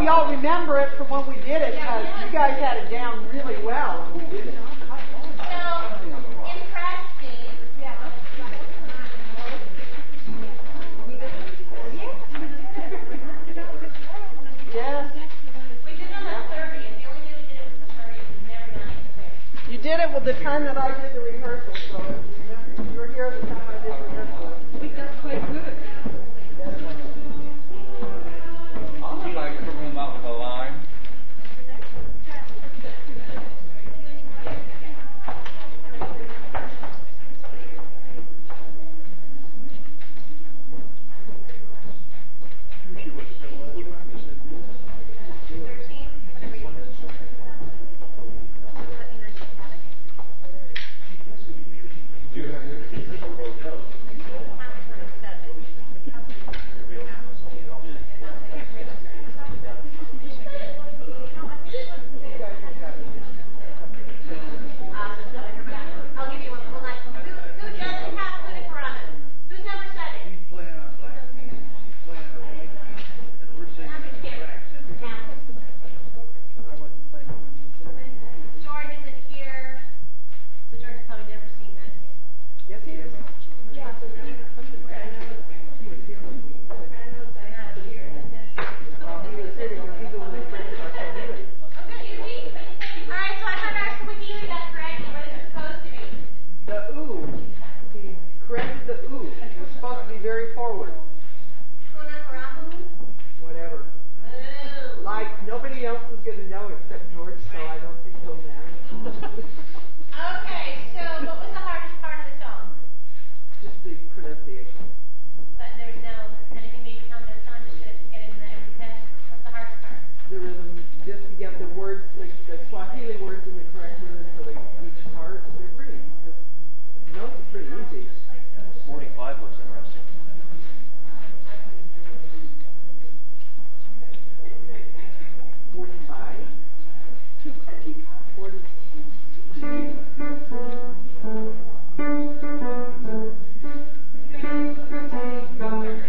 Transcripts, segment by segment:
hope y'all remember it from when we did it, because you guys had it down really well when we did it. Yes. We did it on the 30th. The only day we did it was the 30th. We've never done it today. You did it with the time that I did the rehearsal, so you were here the time I did the rehearsal. We got quite good. You like to room out with a lime? Thank you.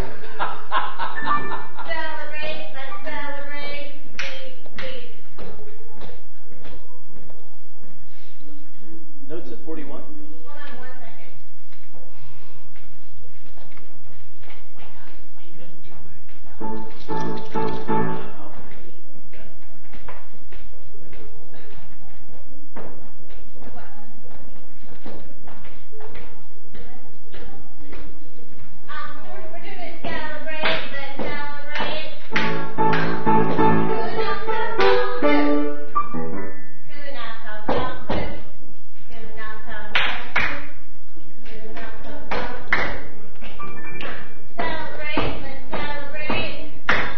Celebrate, let's celebrate. Beat. Notes at 41. Hold on 1 second. So we're doing celebrate, let's celebrate. Celebrate, let's celebrate.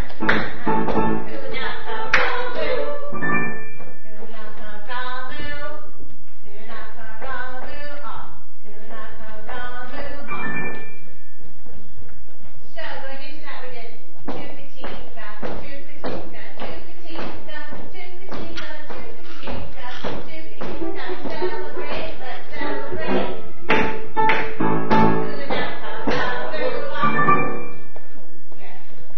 So going into that, we did two katinka, two katinka, two katinka, two katinka, two katinka, two katinka. Celebrate, let's celebrate. Yes.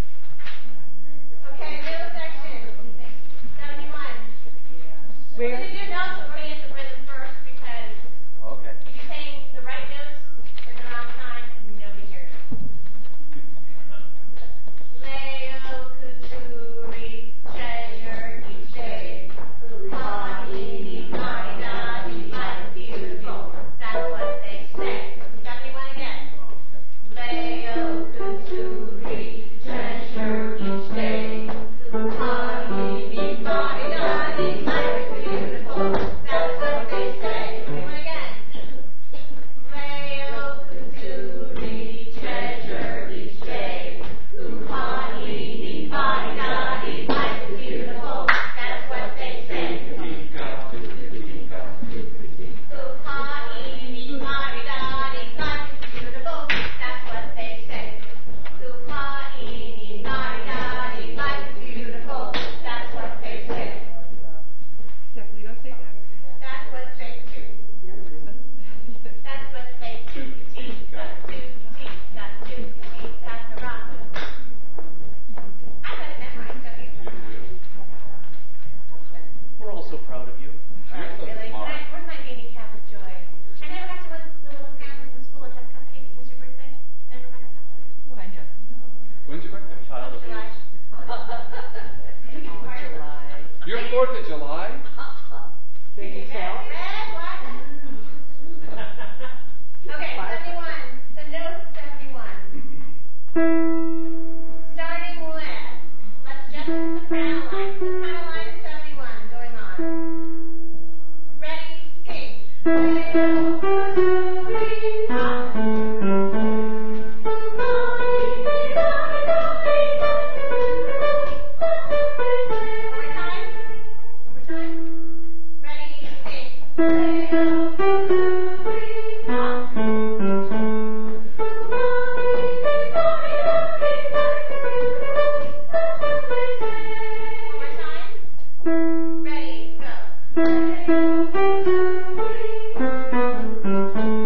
Okay, middle section, 71. We're going to do notes, but we're going to get the rhythm first because Okay. if you're saying the right notes in the wrong time, nobody cares. Leo Kuturi, treasure each day. Upani, Nina, life beautiful. That's what they say. 71 again. Leo Kuturi, treasure each day. Upani, Nina, life beautiful. That's what they say. 71 again. Leo Kuturi, treasure each day. Upani, Nina, life is beautiful. That's what they say. Upani, Nina, life is beautiful. That's what they say. Upani, Nina, life is beautiful. That's what they say. Except we don't say that. That's what they do. That's what they do. I got it memorized, don't you? We're all so proud of you. You're so Really? smart. Where's my handicap of joy? I never got to win the little families in school and have cupcakes. It's your birthday? Never got to have that. I know. When's your birthday? Child of July. July. Your 4th of July? Baby tail. Red, what? Okay, 71. The note 71. Starting with, let's jump to the soprano line. Soprano line is 71 going on. Ready, sing. One more time. Ready, sing. One more time. Ready, go.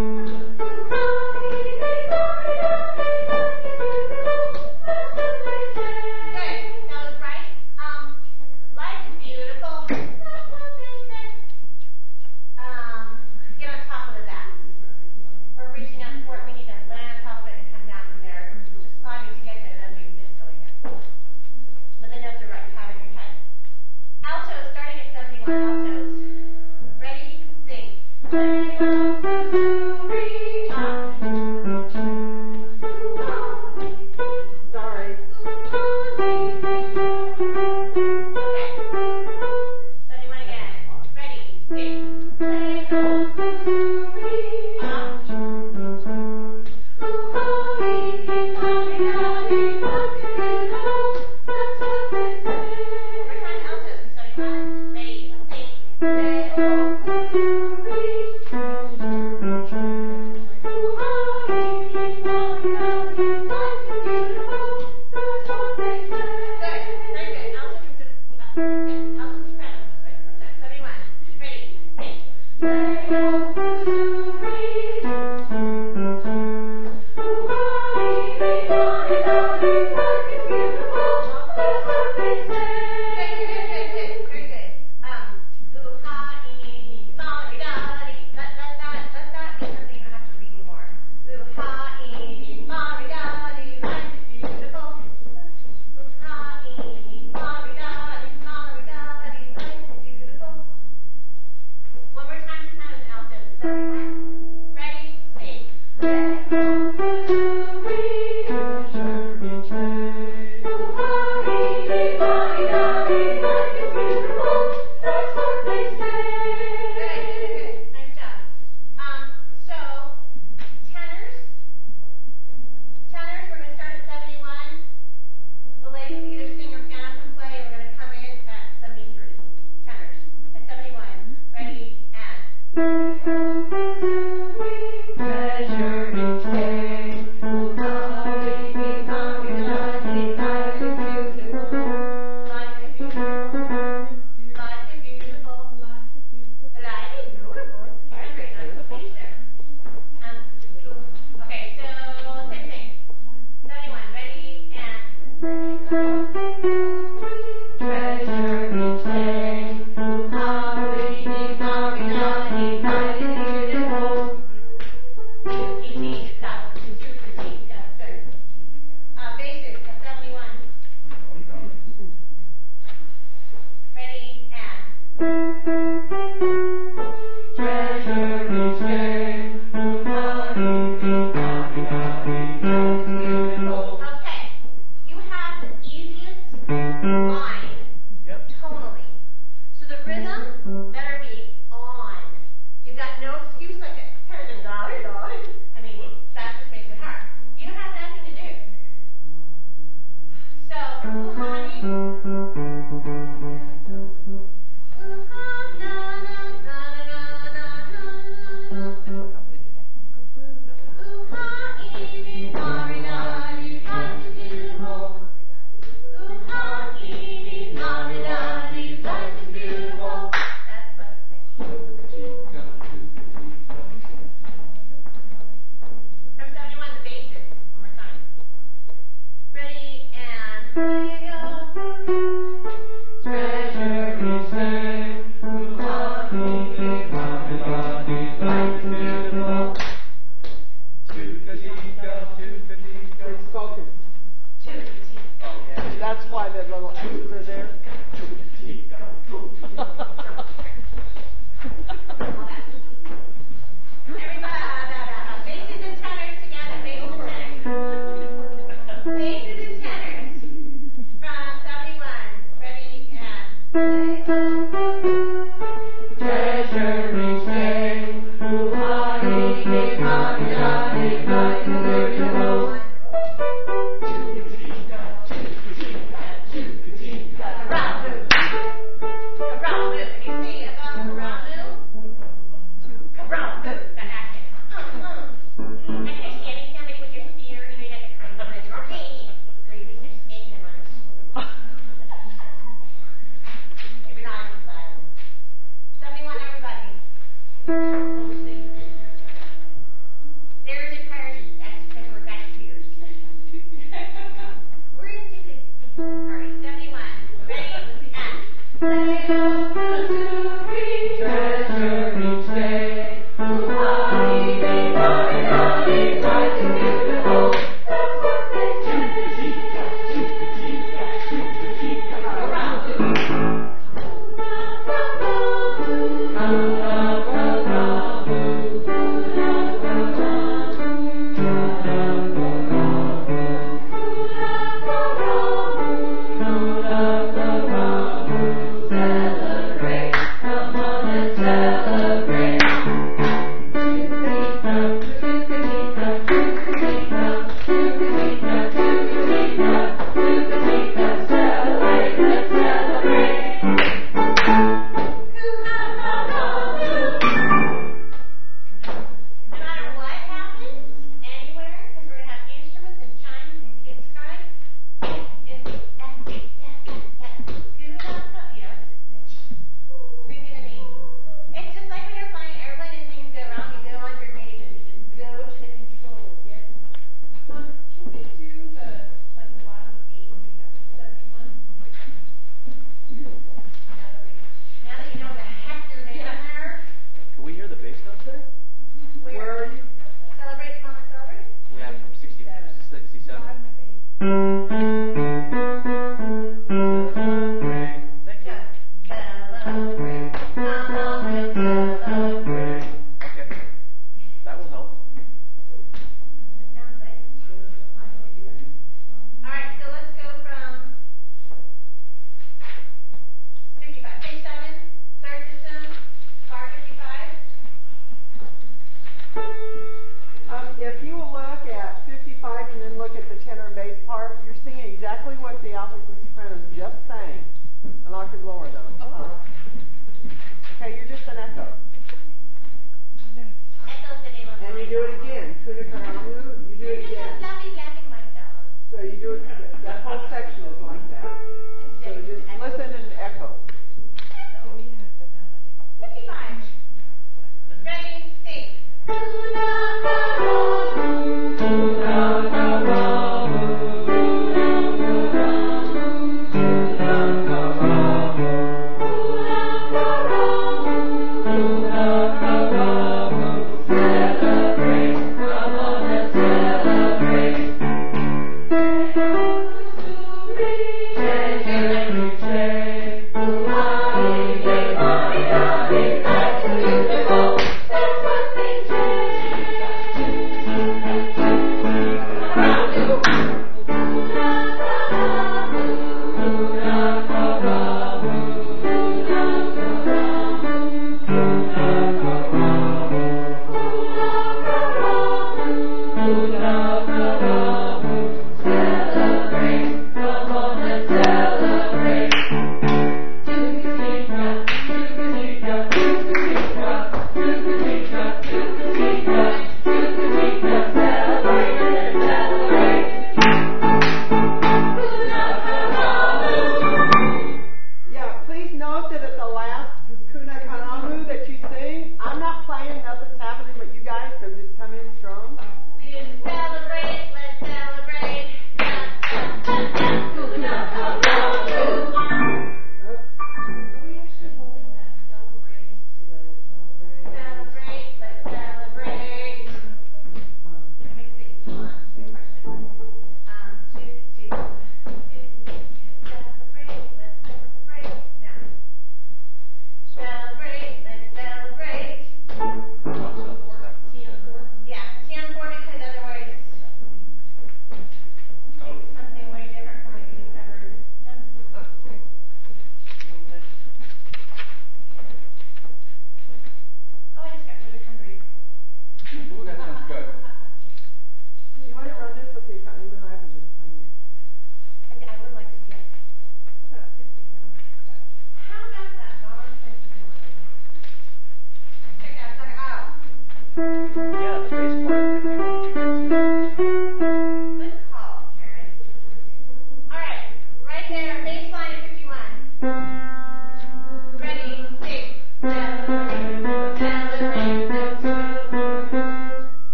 If you will look at 55 and then look at the tenor and bass part, you're singing exactly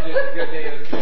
just good day of